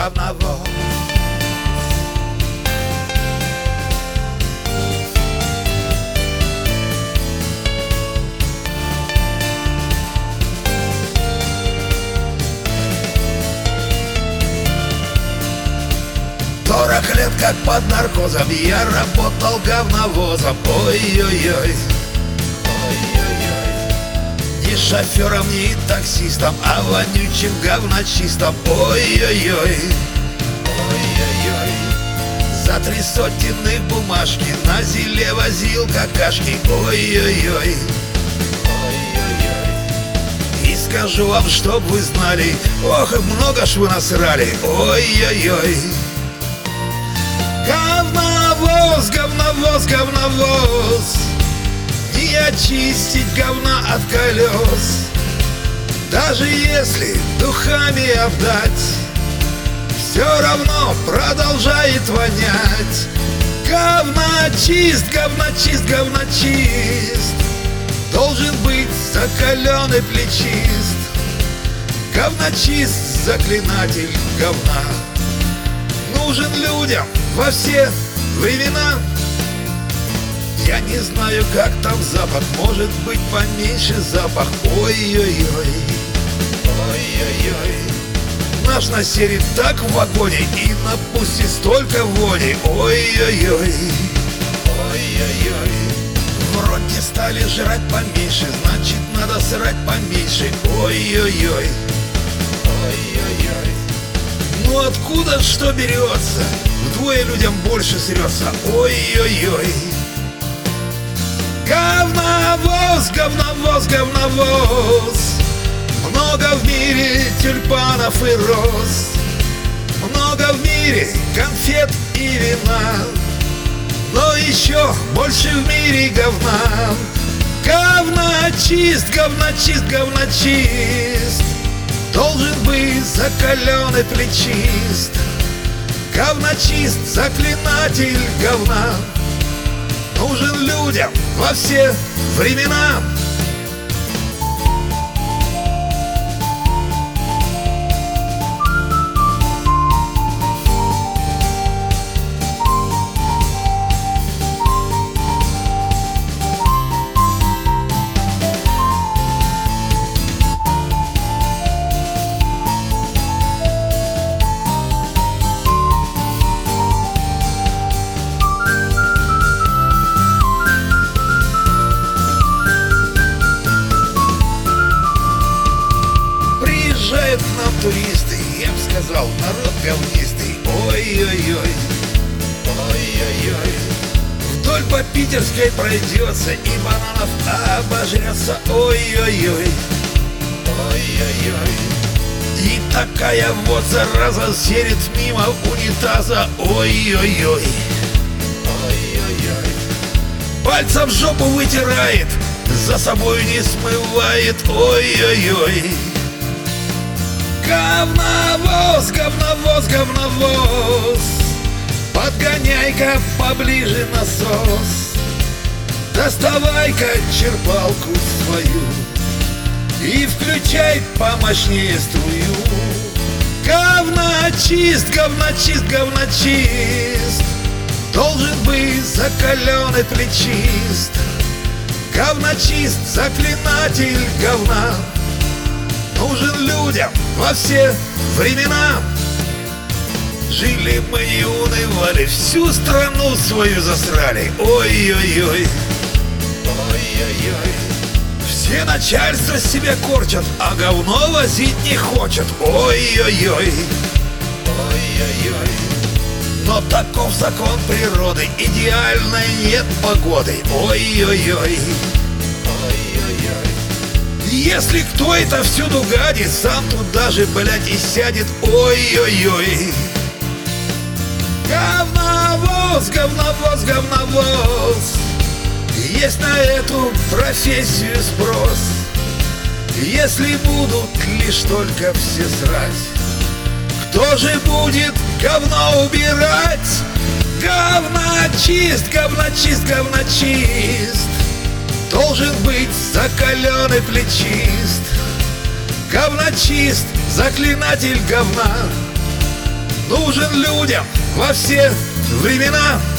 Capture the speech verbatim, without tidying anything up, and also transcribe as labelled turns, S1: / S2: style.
S1: говновоз. Сорок лет как под наркозом я работал говновозом. Ой-ой-ой, ой-ой-ой. Не шофером, не таксистом, а вонючим говночистом. Ой-ой-ой, ой-ой-ой. За три сотенных бумажки на зеле возил какашки. Ой-ой-ой, ой-ой-ой. И скажу вам, чтоб вы знали, ох, и много ж вы насрали. Ой-ой-ой. Говновоз, говновоз, говновоз. Не очистить говна от колес. Даже если духами обдать, все равно продолжает вонять. Говночист, говночист, говночист. Должен быть закаленный плечист. Говночист, заклинатель говна. Нужен людям во все времена. Я не знаю, как там запах, может быть, поменьше запах. Ой-ой-ой, ой-ой-ой. Наш насерит так в вагоне и напустит столько вони. Ой-ой-ой, ой-ой-ой. Вроде стали жрать поменьше, значит, надо срать поменьше. Ой-ой-ой, ой-ой-ой. Ну откуда что берется? Вдвое людям больше срется. Ой-ой-ой. Говновоз, говновоз, говновоз. Много в мире тюльпанов и роз. Много в мире конфет и вина. Но еще больше в мире говна. Говночист, говночист, говночист. Должен быть закаленный плечист. Говночист, заклинатель говна. Нужен людям во все времена. К нам туристы, я бы сказал, народ говнистый. Ой-ой-ой, ой-ой-ой. Вдоль по Питерской пройдется и бананов обожрется. Ой-ой-ой, ой-ой-ой. И такая вот зараза серит мимо унитаза. Ой-ой-ой, ой-ой-ой. Пальцем жопу вытирает, за собой не смывает. Ой-ой-ой. Говновоз, говновоз, говновоз. Подгоняй-ка поближе насос. Доставай-ка черпалку свою и включай помощнее струю. Говночист, говночист, говночист. Должен быть закаленный плечист. Говночист, заклинатель говна. Нужен людям во все времена. Жили мы и унывали, всю страну свою засрали. Ой-ой-ой, ой-ой-ой. Все начальство себя корчат, а говно возить не хочет. Ой-ой-ой, ой-ой-ой. Но таков закон природы, идеальной нет погоды. Ой-ой-ой. Если кто это всюду гадит, сам тут даже, блядь, и сядет. Ой-ой-ой. Говновоз, говновоз, говновоз. Есть на эту профессию спрос. Если будут лишь только все срать, кто же будет говно убирать? Говночист, говночист, говночист. Должен быть закаленный плечист. Говночист, заклинатель говна. нужен людям во все времена.